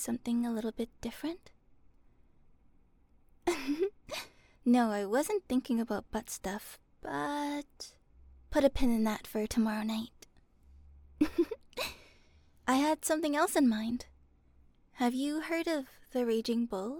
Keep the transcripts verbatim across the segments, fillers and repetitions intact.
something a little bit different? No, I wasn't thinking about butt stuff, but put a pin in that for tomorrow night. I had something else in mind. Have you heard of the Raging Bull?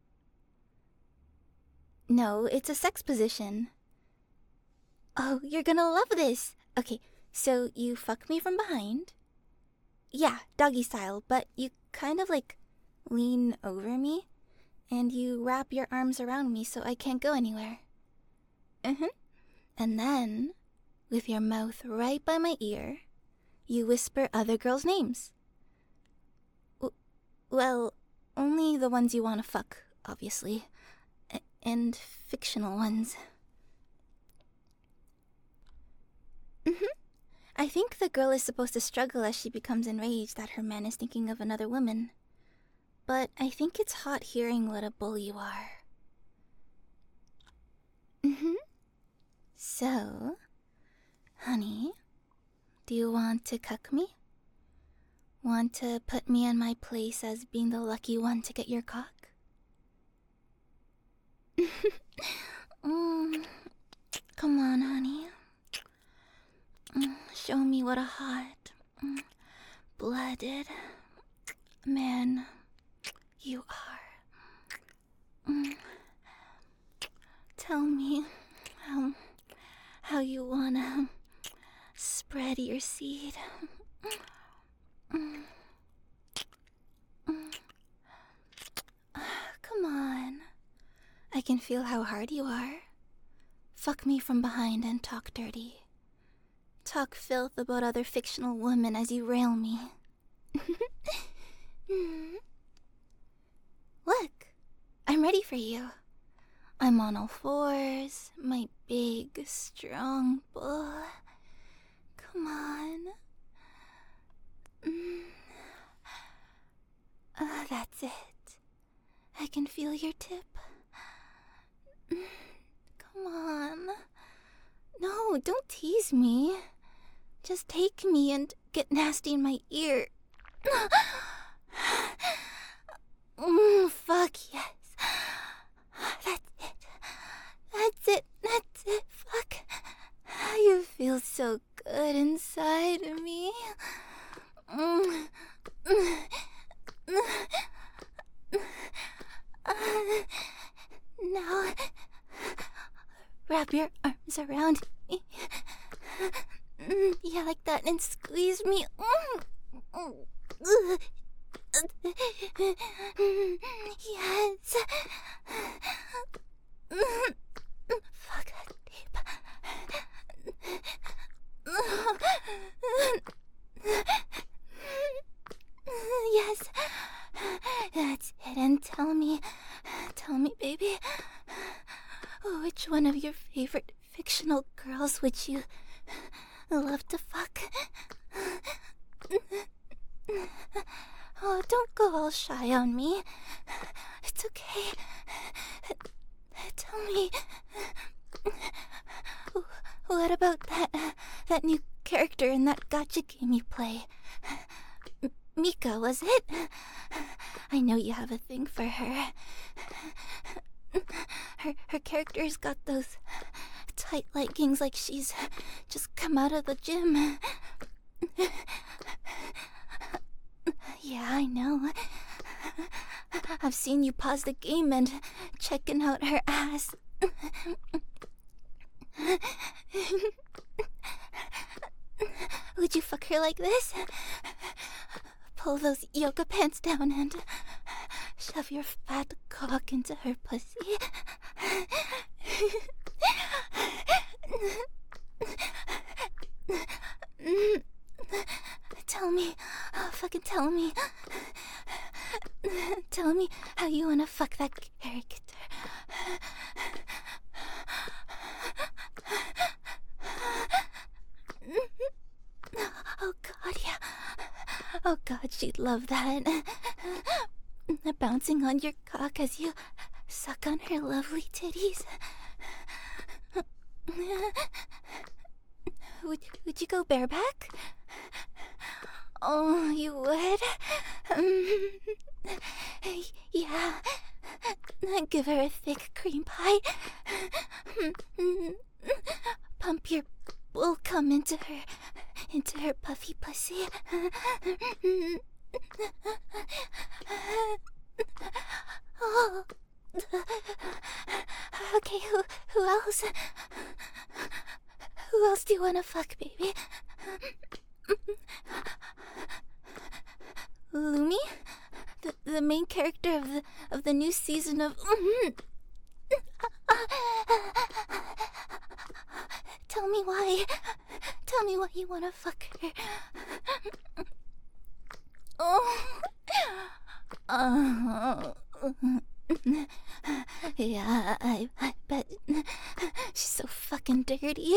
No, it's a sex position. Oh, you're gonna love this! Okay, so you fuck me from behind. Yeah, doggy style, but you kind of like lean over me, and you wrap your arms around me so I can't go anywhere. Mm-hmm. And then, with your mouth right by my ear, you whisper other girls' names. W- well, only the ones you want to fuck, obviously. A- and fictional ones. Mm-hmm. I think the girl is supposed to struggle as she becomes enraged that her man is thinking of another woman. But I think it's hot hearing what a bull you are. Mm-hmm. So, honey, do you want to cuck me? Want to put me in my place as being the lucky one to get your cock? mm, come on, honey. Mm, show me what a hot, mm, blooded man you are. Mm. Tell me how, how you wanna spread your seed. Mm. Mm. Come on. I can feel how hard you are. Fuck me from behind and talk dirty. Talk filth about other fictional women as you rail me. mm. Look, I'm ready for you. I'm on all fours, my big, strong bull. Come on. Mm. Uh, that's it. I can feel your tip. Mm. Come on. No, don't tease me. Just take me and get nasty in my ear. mm, fuck yes. That's it. That's it. That's it. Fuck. You feel so good inside of me. Mm. Now, wrap your arms around me. Yeah, like that, and squeeze me. Yes. Fuck that deep. Yes. That's it, and tell me, tell me, baby, which one of your favorite fictional girls would you love to fuck? Oh, don't go all shy on me. It's okay. Tell me, what about that that new character in that gacha game you play? M- Mika, was it? I know you have a thing for her. Her her character's got those tight leggings like she's just come out of the gym. Yeah, I know. I've seen you pause the game and checking out her ass. Would you fuck her like this? Pull those yoga pants down and shove your fat cock into her pussy. Tell me, oh, fucking tell me. Tell me how you wanna fuck that character. Oh god, yeah. Oh god, she'd love that. Bouncing on your cock as you suck on her lovely titties. Would, would you go bareback? Oh, you would? Um, Yeah. Give her a thick cream pie. Pump your bull cum into her, into her puffy pussy. Oh. Okay, who who else? Who else do you wanna fuck, baby? Lumi? The the main character of the of the new season of Tell me why. Tell me why you wanna fuck her. Oh. Oh. Yeah, I, I bet she's so fucking dirty.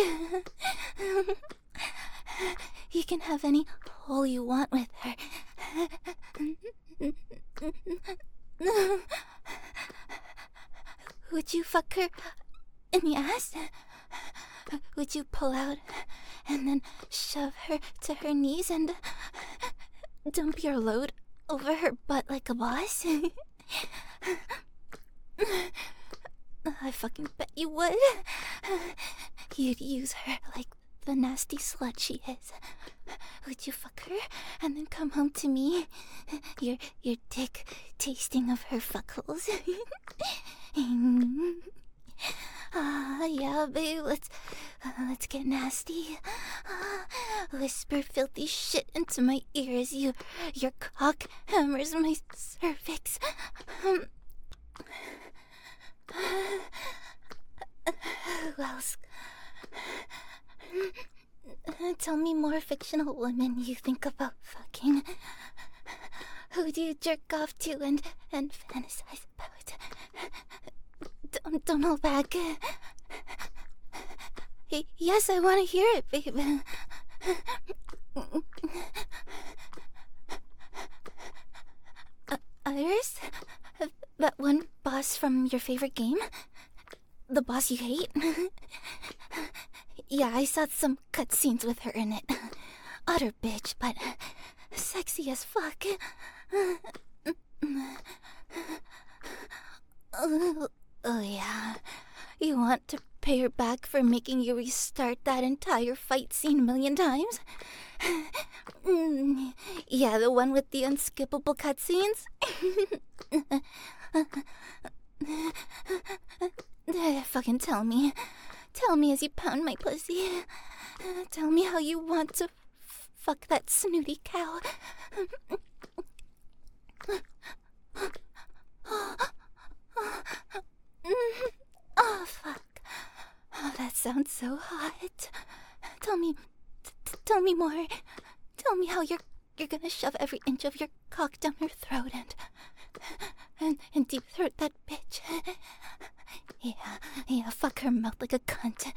You can have any hole you want with her. Would you fuck her in the ass? Would you pull out and then shove her to her knees and dump your load over her butt like a boss? I fucking bet you would. You'd use her like the nasty slut she is. Would you fuck her and then come home to me, your your dick tasting of her fuckholes? Ah, uh, yeah, babe. Let's uh, let's get nasty. Uh, whisper filthy shit into my ears. You, your cock hammers my cervix. Um, who else? Tell me more fictional women you think about fucking. Who do you jerk off to and and fantasize about? Don't, don't hold back. Yes, I want to hear it, babe. Uh, Iris? That one boss from your favorite game? The boss you hate? Yeah, I saw some cutscenes with her in it. Utter bitch, but sexy as fuck. Oh, oh yeah. You want to pay her back for making you restart that entire fight scene a million times? Yeah, the one with the unskippable cutscenes? Fucking tell me. Tell me as you pound my pussy. Tell me how you want to f fuck that snooty cow. Oh, fuck. Oh, that sounds so hot. Tell me, t tell me more. Tell me how you're you're gonna shove every inch of your cock down her throat and and and deep throat that bitch. Yeah, yeah, fuck her mouth like a cunt.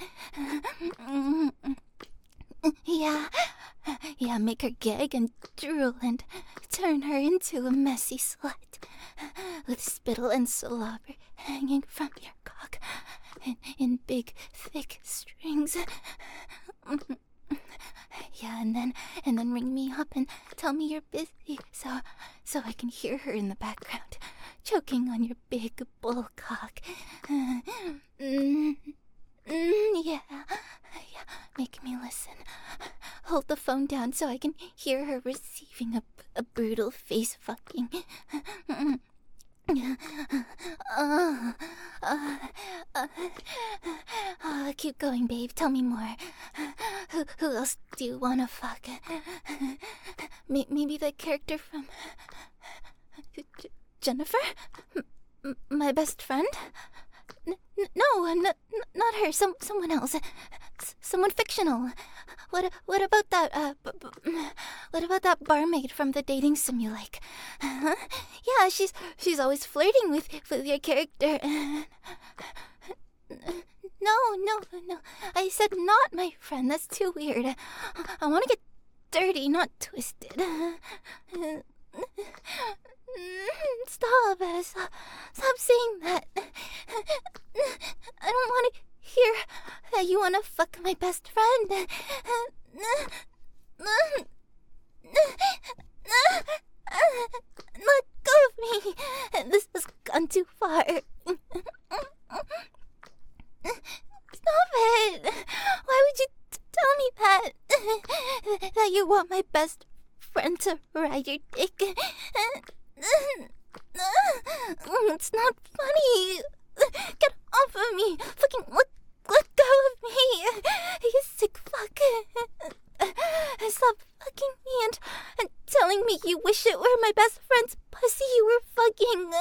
Yeah, yeah, make her gag and drool and turn her into a messy slut with spittle and slobber hanging from your cock in, in big, thick strings. Yeah, and then and then ring me up and tell me you're busy, so so I can hear her in the background, choking on your big bull cock. Mm, mm, yeah, yeah. Make me listen. Hold the phone down so I can hear her receiving a, a brutal face fucking. Uh, uh, uh, uh, keep going, babe. Tell me more. Who, who else do you wanna fuck? Maybe the character from J Jennifer, M my best friend. N no, n not her. Some someone else. S someone fictional. What what about that? Uh, b b what about that barmaid from the dating sim you like? Uh, yeah, she's she's always flirting with with your character. No, no, no. I said not my friend. That's too weird. I want to get dirty, not twisted. Stop, stop, stop saying that. I don't want to hear that you want to fuck my best friend. Not go of me! This has gone too far. Stop it! Why would you t- tell me that? That you want my best friend to ride your dick? It's not funny. Get off of me! Fucking let, let go of me! You sick fuck! Stop fucking me and, and telling me you wish it were my best friend's pussy you were fucking.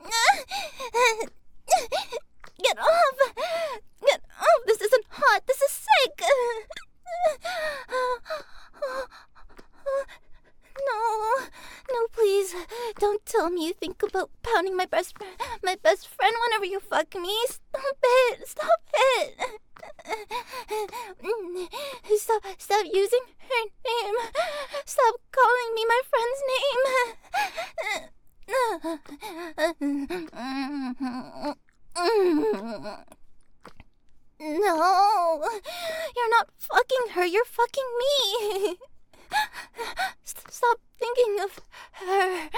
Get off! Get off! This isn't hot! This is sick! No, no, please, don't tell me you think about pounding my best friend, my best friend whenever you fuck me. Stop it! Stop it! Stop, stop using her name. Stop calling me my friend's name. No, you're not fucking her. You're fucking me. Stop thinking of her.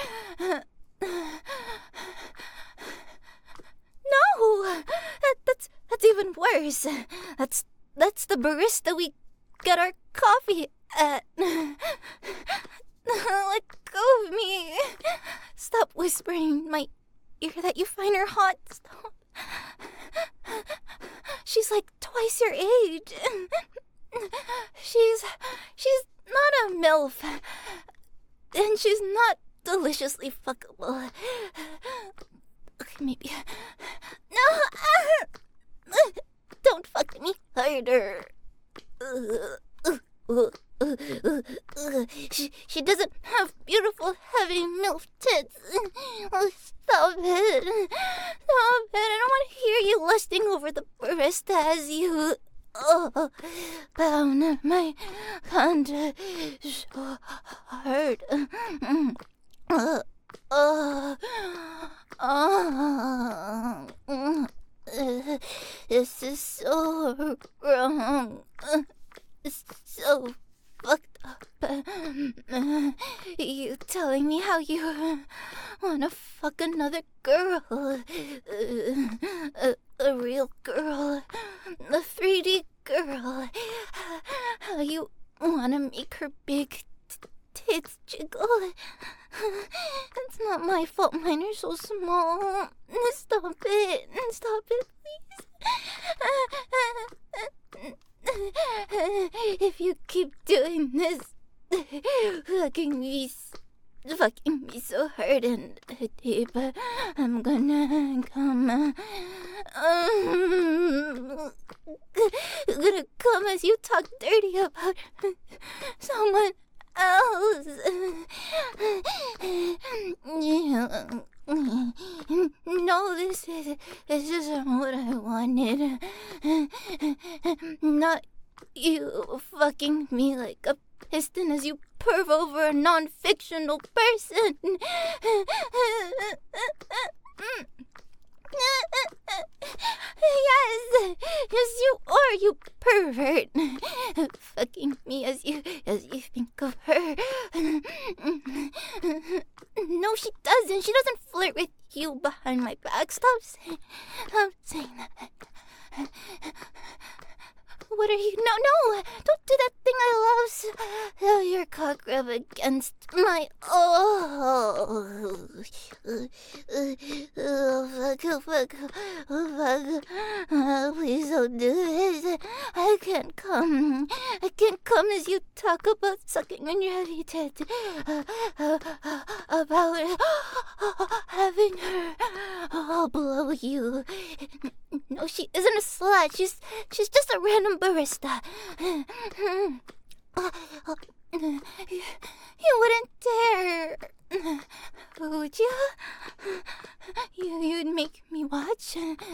No, that, that's that's even worse. That's that's the barista we get our coffee at. Let go of me. Stop whispering in my ear that you find her hot. Stop. She's like twice your age. She's she's not a MILF, and she's not deliciously fuckable. Okay, maybe. No! Don't fuck me harder. She, she doesn't have beautiful, heavy MILF tits. Oh, stop it. Stop it. I don't want to hear you lusting over the barista as you... Oh, pound my hand so hard. Uh, uh, uh, uh, this is so wrong. It's so fucked up. You telling me how you wanna fuck another girl. A, a real girl. A three D girl. How you wanna make her big t- tits jiggle. It's not my fault mine are so small. Stop it. Stop it, please. If you keep doing this, fucking me, fucking me so hard and deep, I'm gonna come. Um, gonna come as you talk dirty about someone else. No, this is this isn't what I wanted. Not you fucking me like a piston as you perv over a non-fictional person. Yes, yes you are, you pervert. Fucking me as you as you think of her. No, she doesn't. She doesn't flirt with you behind my back. Stop saying, stop saying that. What are you? No, no! Don't do that thing I love. Throw your cock rub against my. Oh. Oh, fuck, oh, fuck, oh, fuck. Oh, please don't do this. I can't come. I can't come as you talk about sucking on your heavy tit. Uh, uh, uh, about having her all blow you. No, she isn't a slut. She's she's just a random barista. You wouldn't dare, would you? You you'd make me watch.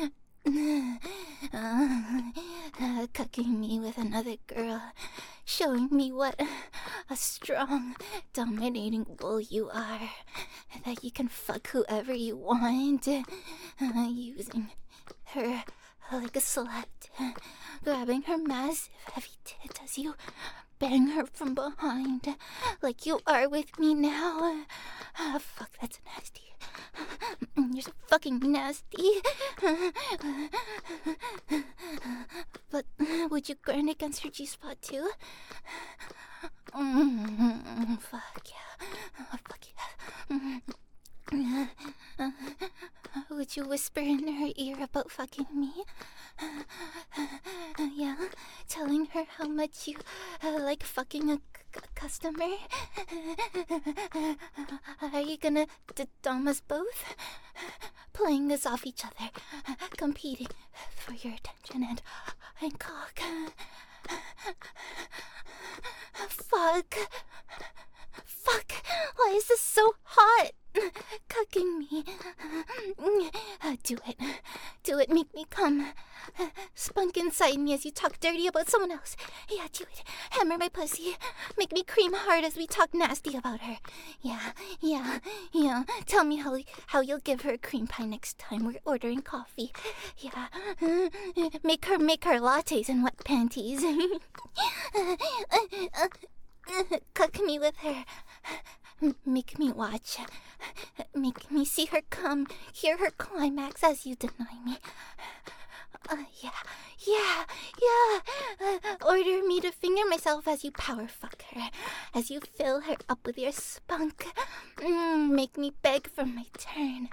Uh, uh, cucking me with another girl, showing me what a strong, dominating bull you are, that you can fuck whoever you want, uh, using her like a slut, grabbing her massive heavy tit as you bang her from behind, like you are with me now. Oh, fuck, that's nasty. You're so fucking nasty. But would you grind against her G-spot too? Mm, fuck yeah. Oh, fuck yeah. Uh, would you whisper in her ear about fucking me? Uh, yeah, telling her how much you uh, like fucking a, c- customer? Are you gonna d- dom us both? Playing us off each other, competing for your attention and, and cock. Fuck. Fuck. Why is this so hot? Cucking me. Uh, do it. Do it. Make me come. Uh, spunk inside me as you talk dirty about someone else. Yeah, do it. Hammer my pussy. Make me cream hard as we talk nasty about her. Yeah, yeah, yeah. Tell me how how you'll give her a cream pie next time we're ordering coffee. Yeah. Uh, make her make her lattes and wet panties. uh, uh, uh, Cuck me with her. Make me watch. Make me see her come, hear her climax as you deny me. Uh, yeah, yeah, yeah. Uh, order me to finger myself as you power fuck her, as you fill her up with your spunk. Mm, make me beg for my turn.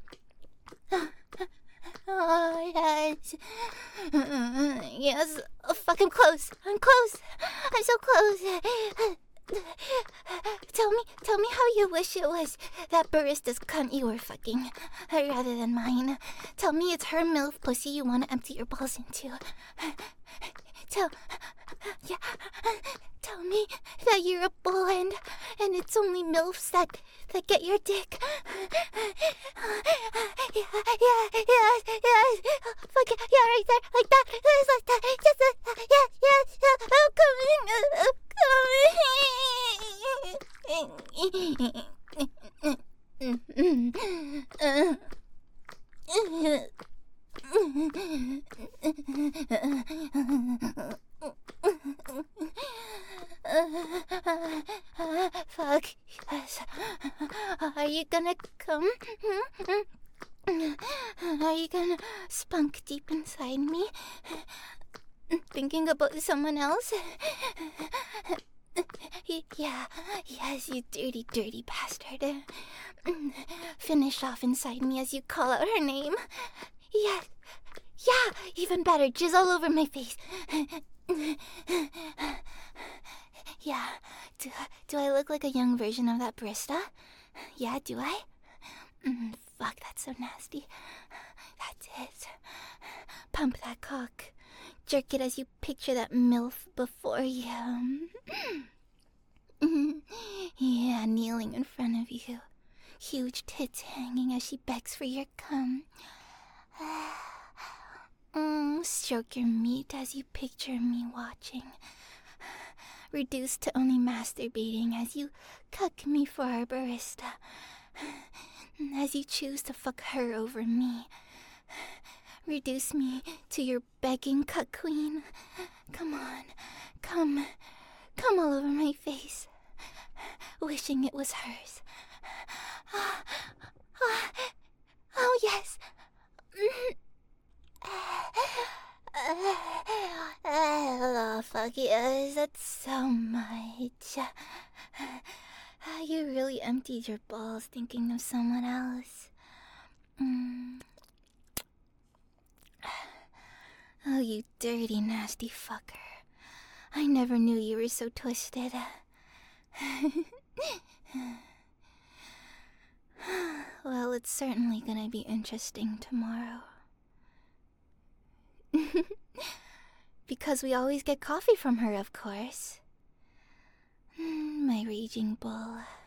Oh, yes. Uh, yes. Oh, fuck, I'm close. I'm close. I'm so close. Tell me, tell me how you wish it was that barista's cunt you were fucking, rather than mine. Tell me it's her MILF pussy you want to empty your balls into. Tell, yeah, tell me that you're a bull and, and it's only MILFs that, that get your dick. Yeah, yeah, yes, yes, fuck it, yeah, right there, like that, just like that, just like that, yes, yes, yeah, I'm coming, I'm fuck, yes. Are you gonna come? Are you gonna spunk deep inside me? Thinking about someone else? Yeah, yes, you dirty, dirty bastard. Finish off inside me as you call out her name. Yeah, yeah, even better, jizz all over my face. Yeah, do, do I look like a young version of that barista? Yeah, do I? Mm, fuck, that's so nasty. That's it. Pump that cock. Jerk it as you picture that MILF before you. Yeah, kneeling in front of you. Huge tits hanging as she begs for your cum. Mm, stroke your meat as you picture me watching. Reduced to only masturbating as you cuck me for our barista. As you choose to fuck her over me. Reduce me to your begging cuck queen. Come on, come, come all over my face. Wishing it was hers. Oh, yes. Oh, fuck yes, that's so much. You really emptied your balls thinking of someone else. Mm. Oh, you dirty, nasty fucker. I never knew you were so twisted. Well, it's certainly gonna be interesting tomorrow. Because we always get coffee from her, of course. My raging bull.